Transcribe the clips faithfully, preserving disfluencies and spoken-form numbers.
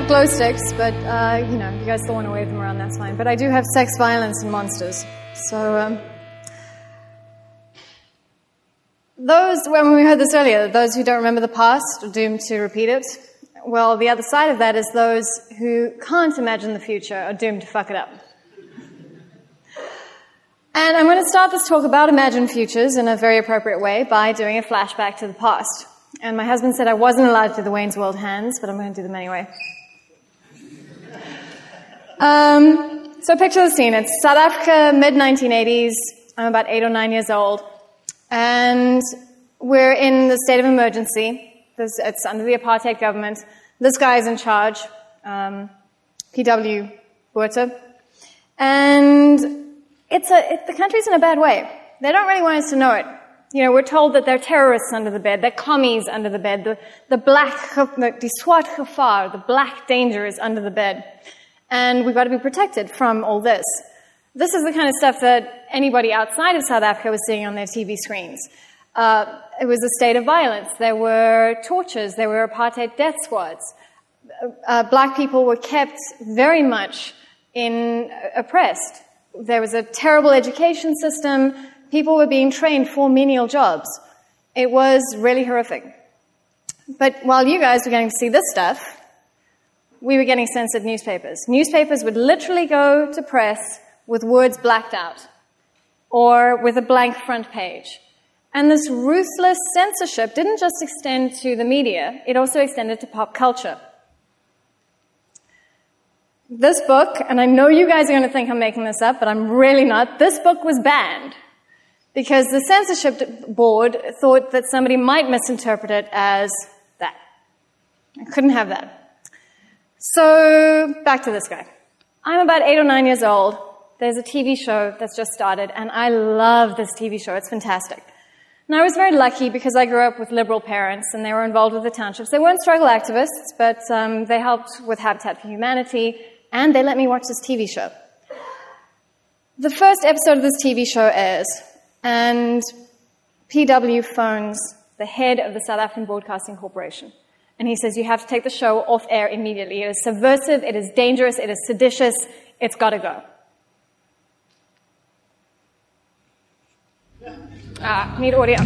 have glow sticks, but, uh, you know, you guys still want to wave them around, that's fine. But I do have sex, violence, and monsters. So, um, those, when we heard this earlier, those who don't remember the past are doomed to repeat it. Well, the other side of that is those who can't imagine the future are doomed to fuck it up. And I'm going to start this talk about imagined futures in a very appropriate way by doing a flashback to the past. And my husband said I wasn't allowed to do the Wayne's World hands, but I'm going to do them anyway. Um, so picture the scene. It's South Africa, mid nineteen eighties. I'm about eight or nine years old. And we're in the state of emergency. There's, it's under the apartheid government. This guy is in charge, um, P W Botha. And it's a, it, the country's in a bad way. They don't really want us to know it. You know, we're told that there are terrorists under the bed, there are commies under the bed, the, the black, the, the swart gevaar, the black danger is under the bed. And we've got to be protected from all this. This is the kind of stuff that anybody outside of South Africa was seeing on their T V screens. Uh, it was a state of violence. There were tortures. There were apartheid death squads. Uh, black people were kept very much in, uh, oppressed. There was a terrible education system. People were being trained for menial jobs. It was really horrific. But while you guys were getting to see this stuff, we were getting censored newspapers. Newspapers would literally go to press with words blacked out or with a blank front page. And this ruthless censorship didn't just extend to the media, it also extended to pop culture. This book, and I know you guys are going to think I'm making this up, but I'm really not, this book was banned because the censorship board thought that somebody might misinterpret it as that. I couldn't have that. So, back to this guy. I'm about eight or nine years old. There's a T V show that's just started, and I love this T V show. It's fantastic. And I was very lucky because I grew up with liberal parents, and they were involved with the townships. They weren't struggle activists, but um, they helped with Habitat for Humanity, and they let me watch this T V show. The first episode of this T V show airs, and P W phones the head of the South African Broadcasting Corporation. And he says, you have to take the show off air immediately. It is subversive, it is dangerous, it is seditious, it's got to go. Ah, need audio.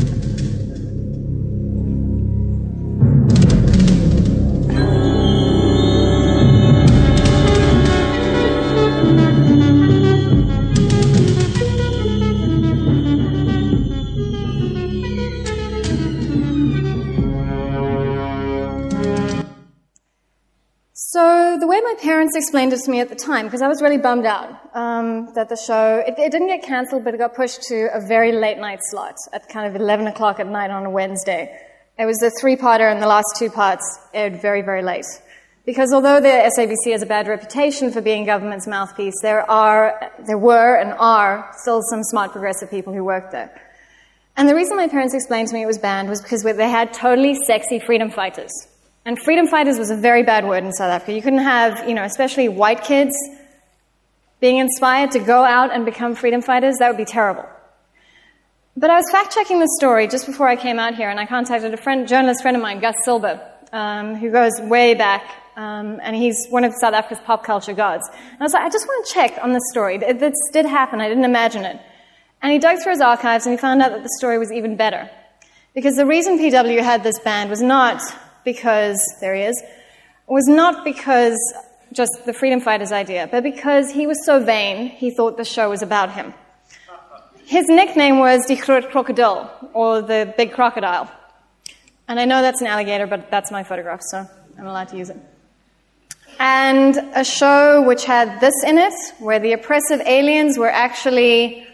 So the way my parents explained it to me at the time, because I was really bummed out um, that the show, it, it didn't get cancelled, but it got pushed to a very late night slot at kind of eleven o'clock at night on a Wednesday. It was a three-parter, and the last two parts aired very, very late. Because although the S A B C has a bad reputation for being government's mouthpiece, there are, there were and are still some smart progressive people who worked there. And the reason my parents explained to me it was banned was because they had totally sexy freedom fighters. And freedom fighters was a very bad word in South Africa. You couldn't have, you know, especially white kids being inspired to go out and become freedom fighters. That would be terrible. But I was fact-checking the story just before I came out here, and I contacted a friend, journalist friend of mine, Gus Silber, um, who goes way back, um, and he's one of South Africa's pop culture gods. And I was like, I just want to check on this story. This did happen. I didn't imagine it. And he dug through his archives, and he found out that the story was even better. Because the reason P W had this banned was not because, there he is, was not because just the freedom fighters idea, but because he was so vain, he thought the show was about him. His nickname was Die Groot Krokodil, or the big crocodile. And I know that's an alligator, but that's my photograph, so I'm allowed to use it. And a show which had this in it, where the oppressive aliens were actually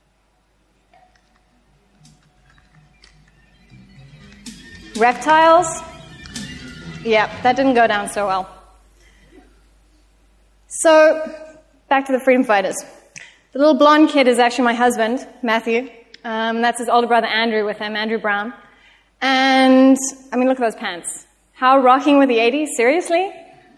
reptiles. Yeah, that didn't go down so well. So, back to the freedom fighters. The little blonde kid is actually my husband, Matthew. Um, that's his older brother Andrew with him, Andrew Brown. And, I mean, look at those pants. How rocking with the eighties, seriously?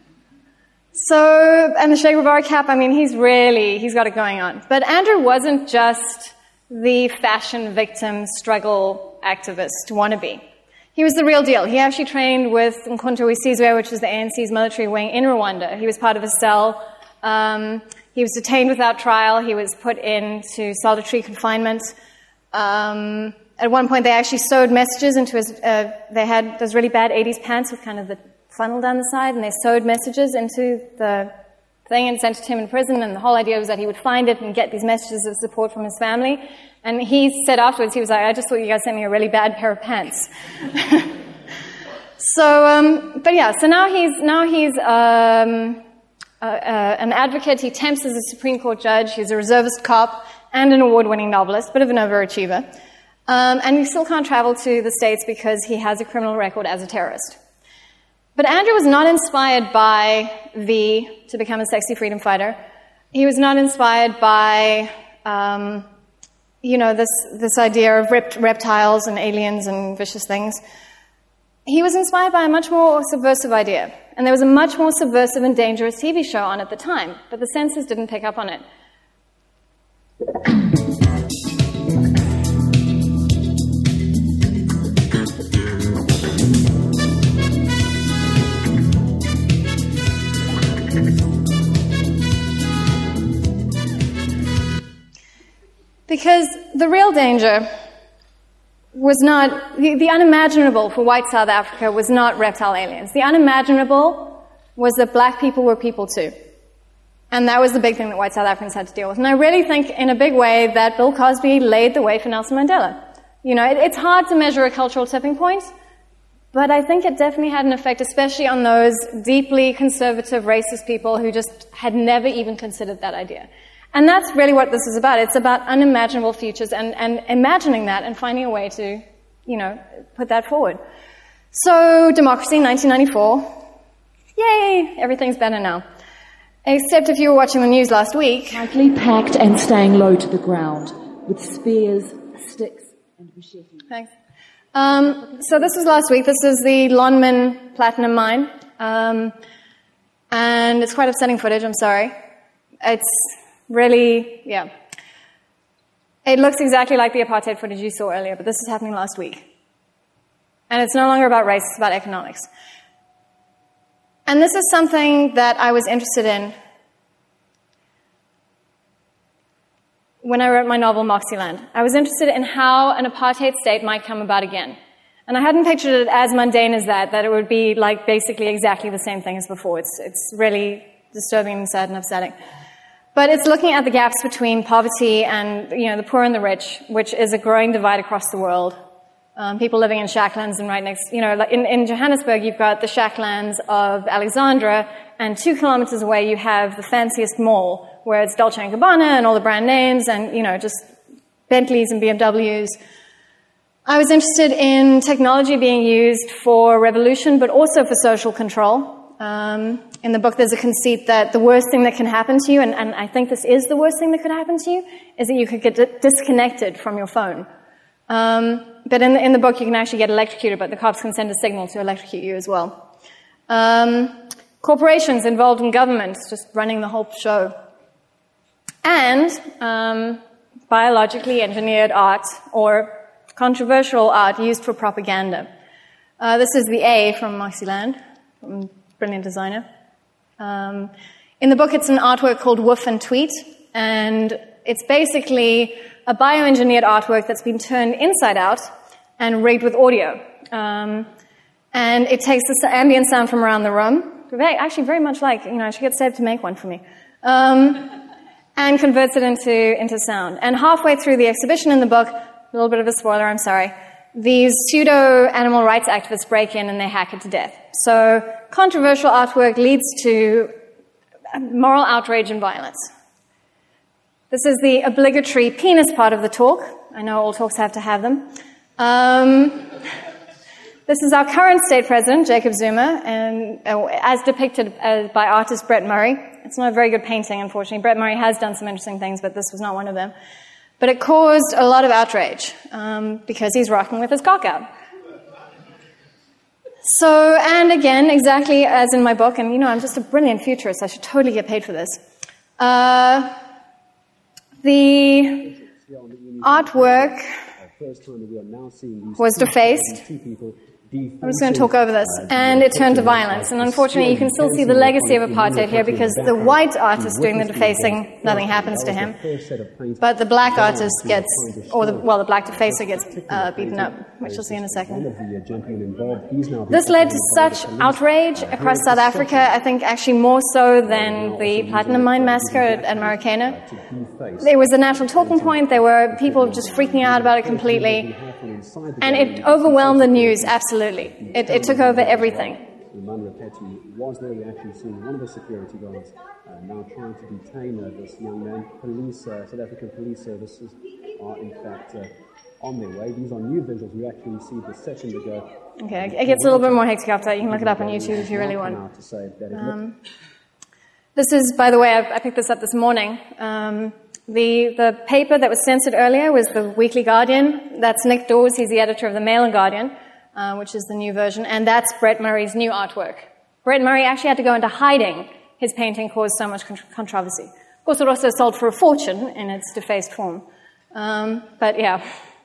So, and the Che Guevara cap, I mean, he's really, he's got it going on. But Andrew wasn't just the fashion victim struggle activist wannabe. He was the real deal. He actually trained with Mkhonto we Sizwe, which was the A N C's military wing in Rwanda. He was part of a cell. Um, he was detained without trial. He was put into solitary confinement. Um, at one point, they actually sewed messages into his... Uh, they had those really bad eighties pants with kind of the funnel down the side, and they sewed messages into the thing and sent it to him in prison, and the whole idea was that he would find it and get these messages of support from his family. And he said afterwards, he was like, I just thought you guys sent me a really bad pair of pants. so, um, but yeah, so now he's, now he's um, uh, uh, an advocate. He tempts as a Supreme Court judge. He's a reservist cop and an award-winning novelist, bit of an overachiever. Um, and he still can't travel to the States because he has a criminal record as a terrorist. But Andrew was not inspired by V to become a sexy freedom fighter. He was not inspired by, um, you know, this, this idea of ripped reptiles and aliens and vicious things. He was inspired by a much more subversive idea. And there was a much more subversive and dangerous T V show on at the time, but the censors didn't pick up on it. Because the real danger was not, the, the unimaginable for white South Africa was not reptile aliens. The unimaginable was that black people were people too. And that was the big thing that white South Africans had to deal with. And I really think in a big way that Bill Cosby laid the way for Nelson Mandela. You know, it, it's hard to measure a cultural tipping point, but I think it definitely had an effect, especially on those deeply conservative, racist people who just had never even considered that idea. And that's really what this is about. It's about unimaginable futures and, and imagining that and finding a way to, you know, put that forward. So, democracy, nineteen ninety-four. Yay! Everything's better now. Except if you were watching the news last week. Tightly packed and staying low to the ground with spears, sticks, and machetes. Thanks. Um, so this was last week. This is the Lonmin Platinum Mine. Um, and it's quite upsetting footage, I'm sorry. It's really, yeah. It looks exactly like the apartheid footage you saw earlier, but this is happening last week. And it's no longer about race, it's about economics. And this is something that I was interested in when I wrote my novel, Moxieland. I was interested in how an apartheid state might come about again. And I hadn't pictured it as mundane as that, that it would be like basically exactly the same thing as before. It's, it's really disturbing and sad and upsetting. But it's looking at the gaps between poverty and, you know, the poor and the rich, which is a growing divide across the world. Um, people living in shacklands and right next, you know, like in, in Johannesburg, you've got the shacklands of Alexandra, and two kilometers away you have the fanciest mall, where it's Dolce and Gabbana and all the brand names and, you know, just Bentleys and B M Ws. I was interested in technology being used for revolution, but also for social control. Um, in the book, there's a conceit that the worst thing that can happen to you, and, and I think this is the worst thing that could happen to you, is that you could get di- disconnected from your phone. Um, but in the, in the book, you can actually get electrocuted, but the cops can send a signal to electrocute you as well. Um, corporations involved in government, just running the whole show. And um, biologically engineered art, or controversial art used for propaganda. Uh, this is the A from Moxieland, from brilliant designer. Um, in the book, it's an artwork called Woof and Tweet, and it's basically a bioengineered artwork that's been turned inside out and rigged with audio. Um, and it takes the ambient sound from around the room, actually very much like, you know, I should get Seb to make one for me, um, and converts it into, into sound. And halfway through the exhibition in the book, a little bit of a spoiler, I'm sorry, these pseudo-animal rights activists break in and they hack it to death. So controversial artwork leads to moral outrage and violence. This is the obligatory penis part of the talk. I know all talks have to have them. Um, this is our current state president, Jacob Zuma, and uh, as depicted uh, by artist Brett Murray. It's not a very good painting, unfortunately. Brett Murray has done some interesting things, but this was not one of them. But it caused a lot of outrage, um, because he's rocking with his cock out. So, and again, exactly as in my book, and you know, I'm just a brilliant futurist, I should totally get paid for this. Uh, the artwork was defaced. I'm just going to talk over this. And it turned to violence. And unfortunately, you can still see the legacy of apartheid here because the white artist doing the defacing, nothing happens to him. But the black artist gets, or the, well, the black defacer gets uh, beaten up, which you'll see in a second. This led to such outrage across South Africa, I think actually more so than the Platinum Mine massacre at, at Marikana. It was a national talking point. There were people just freaking out about it completely. And it overwhelmed the news, absolutely. It, it took over everything. Emmanuel Petty was there. We actually seen one of the security guards uh, now trying to detain uh, this young man. Police, uh, South African police services are in fact uh, on their way. These are new visuals we actually received a second ago. Okay, it gets a little bit more hectic after that. You can look it up on YouTube if you really want. Um, this is, by the way, I, I picked this up this morning. Um, The, the paper that was censored earlier was the Weekly Guardian. That's Nick Dawes. He's the editor of the Mail and Guardian, uh, which is the new version. And that's Brett Murray's new artwork. Brett Murray actually had to go into hiding. His painting caused so much controversy. Of course, it also sold for a fortune in its defaced form. Um, but yeah.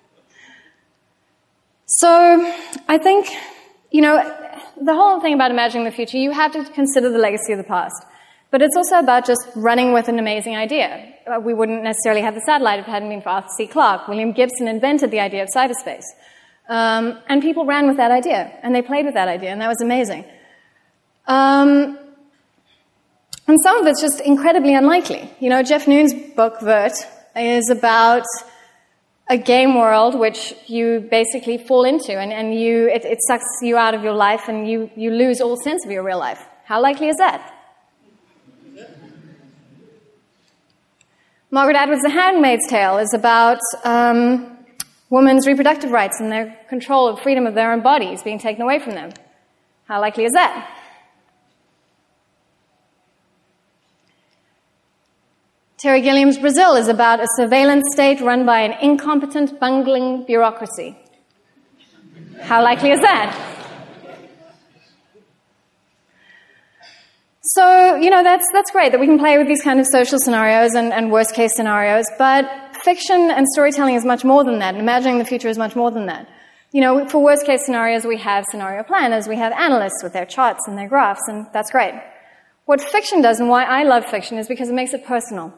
So I think, you know, the whole thing about imagining the future, you have to consider the legacy of the past. But it's also about just running with an amazing idea. Uh, we wouldn't necessarily have the satellite if it hadn't been for Arthur C. Clarke. William Gibson invented the idea of cyberspace. Um, and people ran with that idea, and they played with that idea, and that was amazing. Um, and some of it's just incredibly unlikely. You know, Jeff Noon's book, Vert, is about a game world which you basically fall into, and, and you, it, it sucks you out of your life, and you, you lose all sense of your real life. How likely is that? Margaret Atwood's The Handmaid's Tale is about um, women's reproductive rights and their control of freedom of their own bodies being taken away from them. How likely is that? Terry Gilliam's Brazil is about a surveillance state run by an incompetent, bungling bureaucracy. How likely is that? So, you know, that's that's great that we can play with these kind of social scenarios and, and worst-case scenarios, but fiction and storytelling is much more than that, and imagining the future is much more than that. You know, for worst-case scenarios, we have scenario planners, we have analysts with their charts and their graphs, and that's great. What fiction does, and why I love fiction, is because it makes it personal.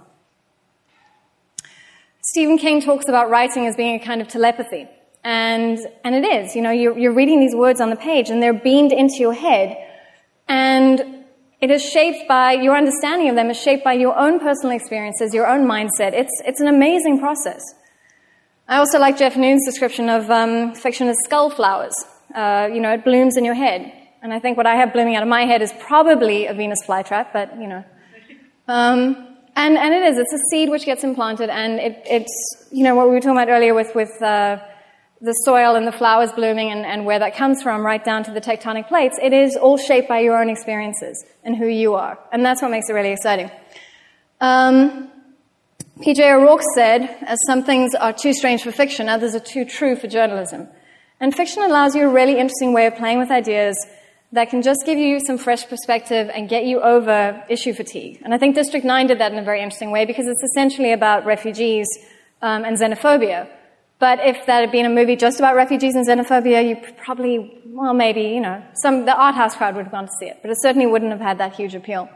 Stephen King talks about writing as being a kind of telepathy, and and it is. You know, you're, you're reading these words on the page, and they're beamed into your head, and it is shaped by, your understanding of them is shaped by your own personal experiences, your own mindset. It's it's an amazing process. I also like Jeff Noon's description of um, fiction as skull flowers. Uh, you know, it blooms in your head. And I think what I have blooming out of my head is probably a Venus flytrap, but, you know. Um, and, and it is. It's a seed which gets implanted, and it, it's, you know, what we were talking about earlier with, with uh, the soil and the flowers blooming and, and where that comes from, right down to the tectonic plates. It is all shaped by your own experiences and who you are. And that's what makes it really exciting. Um, P J O'Rourke said, as some things are too strange for fiction, others are too true for journalism. And fiction allows you a really interesting way of playing with ideas that can just give you some fresh perspective and get you over issue fatigue. And I think District nine did that in a very interesting way because it's essentially about refugees um, and xenophobia. But if that had been a movie just about refugees and xenophobia, you probably, well, maybe, you know, some the art house crowd would have gone to see it, but it certainly wouldn't have had that huge appeal.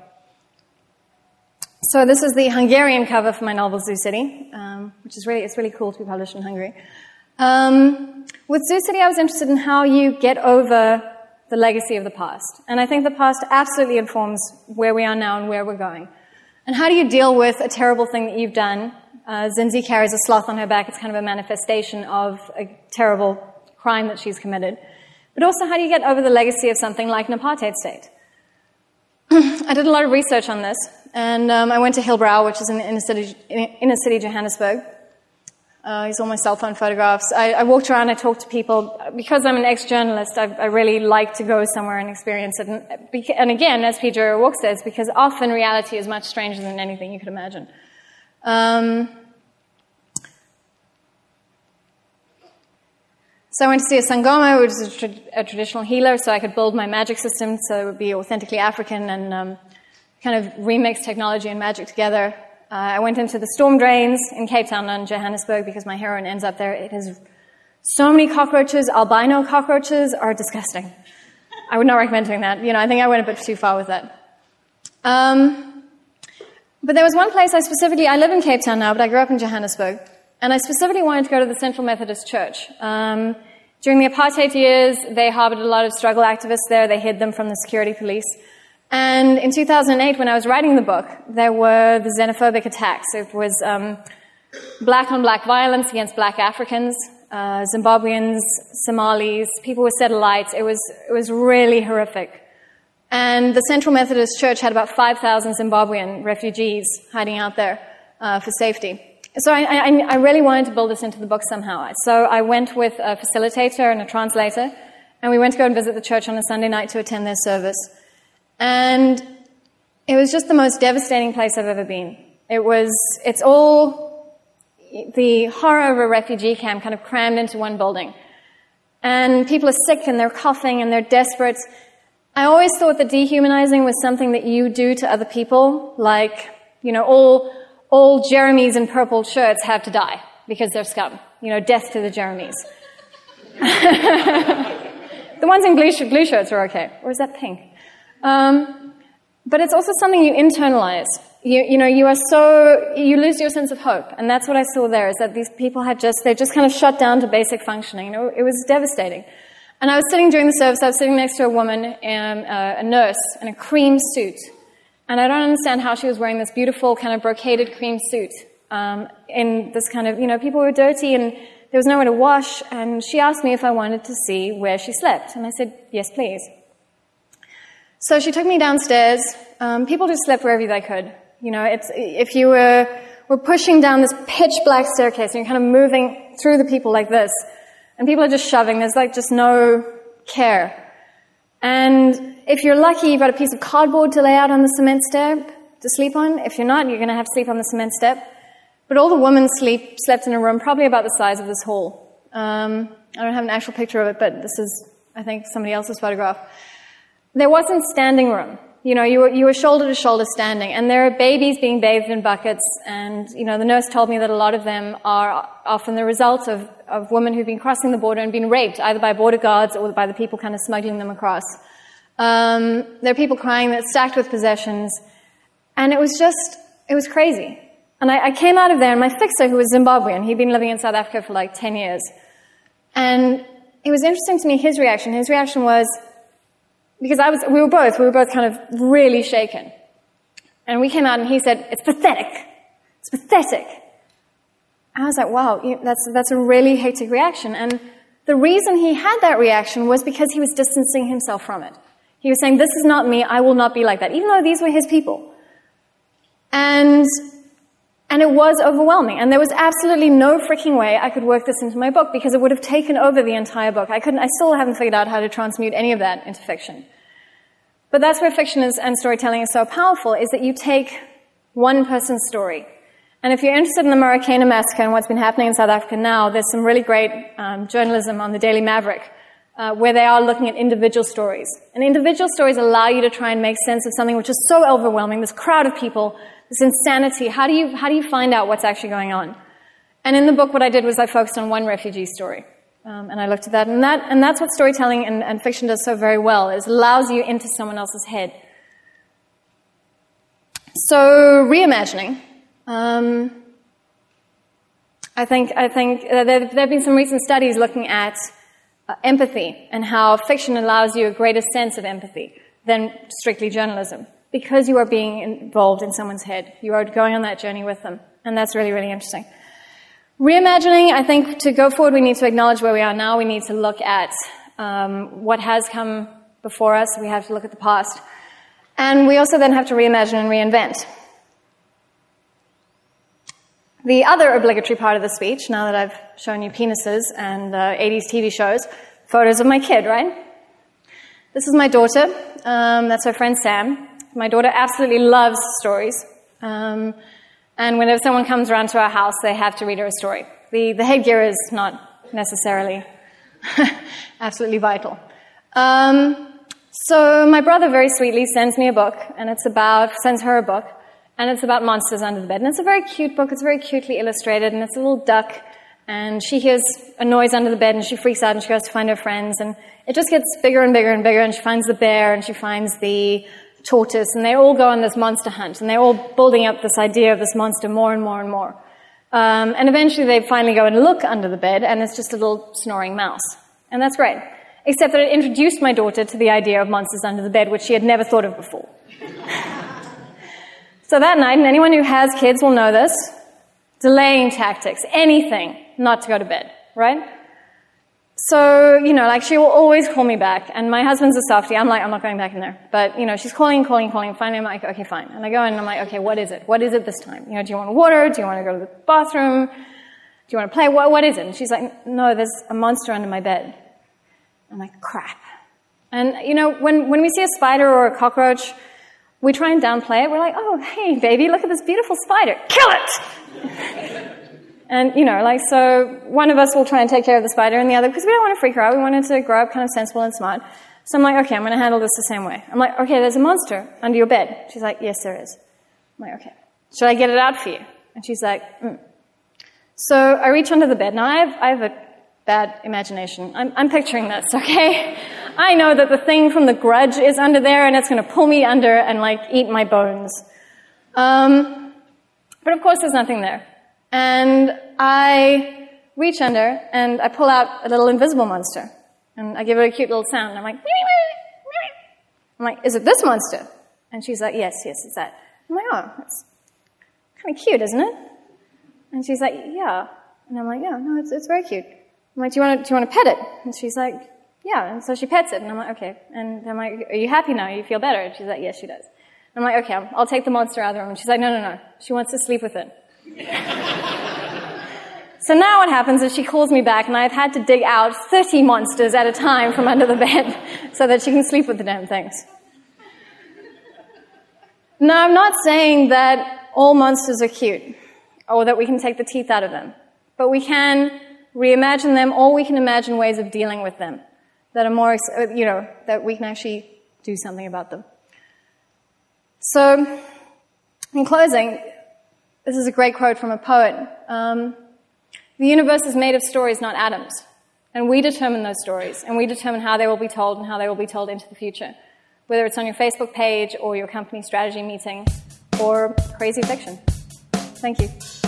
So this is the Hungarian cover for my novel Zoo City, um, which is really, it's really cool to be published in Hungary. Um, with Zoo City, I was interested in how you get over the legacy of the past. And I think the past absolutely informs where we are now and where we're going. And how do you deal with a terrible thing that you've done? Uh, Zinzi carries a sloth on her back. It's kind of a manifestation of a terrible crime that she's committed. But also, how do you get over the legacy of something like an apartheid state? I did a lot of research on this, and um, I went to Hillbrow, which is in inner city, inner city Johannesburg. Uh, these are all my cell phone photographs. I, I walked around, I talked to people. Because I'm an ex-journalist, I, I really like to go somewhere and experience it. And, and again, as P J O'Rourke says, because often reality is much stranger than anything you could imagine. Um, so I went to see a Sangoma, which is a, tra- a traditional healer, so I could build my magic system so it would be authentically African and um, kind of remix technology and magic together. Uh, I went into the storm drains in Cape Town and Johannesburg because my heroine ends up there. It is So many cockroaches, albino cockroaches, are disgusting. I would not recommend doing that. You know, I think I went a bit too far with that. Um, but there was one place I specifically, I live in Cape Town now, but I grew up in Johannesburg, and I specifically wanted to go to the Central Methodist Church. Um, during the apartheid years, they harbored a lot of struggle activists there. They hid them from the security police. And in two thousand eight, when I was writing the book, there were the xenophobic attacks. It was um, black-on-black violence against black Africans, uh, Zimbabweans, Somalis. People were set alight. It was, it was really horrific. And the Central Methodist Church had about five thousand Zimbabwean refugees hiding out there uh, for safety. So I, I, I really wanted to build this into the book somehow. So I went with a facilitator and a translator, and we went to go and visit the church on a Sunday night to attend their service. And it was just the most devastating place I've ever been. It was, it's all the horror of a refugee camp kind of crammed into one building. And people are sick and they're coughing and they're desperate. I always thought that dehumanizing was something that you do to other people, like, you know, all, all Jeremys in purple shirts have to die because they're scum. You know, death to the Jeremys. The ones in blue, blue shirts are okay. Or is that pink? Um, but it's also something you internalize. You, you know, you are so, you lose your sense of hope. And that's what I saw there, is that these people had just, they just kind of shut down to basic functioning. You know, it was devastating. And I was sitting during the service, I was sitting next to a woman, um, uh, a nurse, in a cream suit. And I don't understand how she was wearing this beautiful kind of brocaded cream suit, um, in this kind of, you know, people were dirty and there was nowhere to wash. And she asked me if I wanted to see where she slept. And I said, yes, please. So she took me downstairs. Um, people just slept wherever they could. You know, it's, if you were, were pushing down this pitch black staircase and you're kind of moving through the people like this, and people are just shoving, there's like just no care. And if you're lucky, you've got a piece of cardboard to lay out on the cement step to sleep on. If you're not, you're going to have to sleep on the cement step. But all the women sleep, slept in a room probably about the size of this hall. Um, I don't have an actual picture of it, but this is, I think, somebody else's photograph. There wasn't standing room. You know, you were, you were shoulder to shoulder standing, and there are babies being bathed in buckets, and, you know, the nurse told me that a lot of them are often the result of, of women who've been crossing the border and been raped, either by border guards or by the people kind of smuggling them across. Um, there are people crying that stacked with possessions, and it was just, it was crazy. And I, I came out of there, and my fixer, who was Zimbabwean, he'd been living in South Africa for like ten years, and it was interesting to me, his reaction. His reaction was, because I was, we were both, we were both kind of really shaken. And we came out and he said, it's pathetic. It's pathetic. And I was like, wow, that's, that's a really hectic reaction. And the reason he had that reaction was because he was distancing himself from it. He was saying, this is not me, I will not be like that, even though these were his people. And, and it was overwhelming. And there was absolutely no freaking way I could work this into my book, because it would have taken over the entire book. I couldn't, I still haven't figured out how to transmute any of that into fiction. But that's where fiction is, and storytelling is so powerful, is that you take one person's story. And if you're interested in the Marikana massacre and what's been happening in South Africa now, there's some really great um, journalism on the Daily Maverick, uh, where they are looking at individual stories. And individual stories allow you to try and make sense of something which is so overwhelming, this crowd of people, this insanity. How do you, how do you find out what's actually going on? And in the book, what I did was I focused on one refugee story. Um, and I looked at that, and that, and that's what storytelling and, and fiction does so very well, is allows you into someone else's head. So, reimagining. Um, I think, I think uh, there, there have been some recent studies looking at uh, empathy and how fiction allows you a greater sense of empathy than strictly journalism, because you are being involved in someone's head. You are going on that journey with them, and that's really, really interesting. Reimagining, I think to go forward, we need to acknowledge where we are now. We need to look at um, what has come before us. We have to look at the past. And we also then have to reimagine and reinvent. The other obligatory part of the speech, now that I've shown you penises and uh, eighties T V shows, photos of my kid, right? This is my daughter. Um, that's her friend Sam. My daughter absolutely loves stories. Um, And whenever someone comes around to our house, they have to read her a story. The, the headgear is not necessarily absolutely vital. Um, so my brother very sweetly sends me a book, and it's about, sends her a book, and it's about monsters under the bed. And it's a very cute book, it's very cutely illustrated, and it's a little duck, and she hears a noise under the bed, and she freaks out, and she goes to find her friends, and it just gets bigger and bigger and bigger, and she finds the bear, and she finds the tortoise, and they all go on this monster hunt, and they're all building up this idea of this monster more and more and more. Um, and eventually they finally go and look under the bed, and it's just a little snoring mouse. And that's great. Except that it introduced my daughter to the idea of monsters under the bed, which she had never thought of before. So that night, and anyone who has kids will know this, delaying tactics, anything not to go to bed, right? So, you know, like she will always call me back, and my husband's a softie. I'm like, I'm not going back in there. But, you know, she's calling, calling, calling. Finally, I'm like, okay, fine. And I go in and I'm like, okay, what is it? What is it this time? You know, do you want water? Do you want to go to the bathroom? Do you want to play? What, what is it? And she's like, no, there's a monster under my bed. I'm like, crap. And, you know, when, when we see a spider or a cockroach, we try and downplay it. We're like, oh, hey, baby, look at this beautiful spider. Kill it! And, you know, like, so one of us will try and take care of the spider, and the other, because we don't want to freak her out, we want her to grow up kind of sensible and smart. So I'm like, okay, I'm going to handle this the same way. I'm like, okay, there's a monster under your bed. She's like, yes, there is. I'm like, okay. Should I get it out for you? And she's like, mm. So I reach under the bed. Now, I have, I have a bad imagination. I'm, I'm picturing this, okay? I know that the thing from The Grudge is under there, and it's going to pull me under and, like, eat my bones. Um, but, of course, there's nothing there. And I reach under, and I pull out a little invisible monster. And I give it a cute little sound. And I'm like, wee, wee, wee. I'm like, is it this monster? And she's like, yes, yes, it's that. I'm like, oh, that's kind of cute, isn't it? And she's like, yeah. And I'm like, yeah, no, it's, it's very cute. I'm like, do you want to, do you want to pet it? And she's like, yeah. And so she pets it. And I'm like, okay. And I'm like, are you happy now? You feel better? And she's like, yes, she does. And I'm like, okay, I'll, I'll take the monster out of the room. And she's like, no, no, no. She wants to sleep with it. So now what happens is she calls me back, and I've had to dig out thirty monsters at a time from under the bed so that she can sleep with the damn things. Now, I'm not saying that all monsters are cute, or that we can take the teeth out of them, but we can reimagine them, or we can imagine ways of dealing with them that are more, you know, that we can actually do something about them. So, in closing, this is a great quote from a poet. Um, the universe is made of stories, not atoms. And we determine those stories, and we determine how they will be told and how they will be told into the future, whether it's on your Facebook page or your company strategy meeting or crazy fiction. Thank you.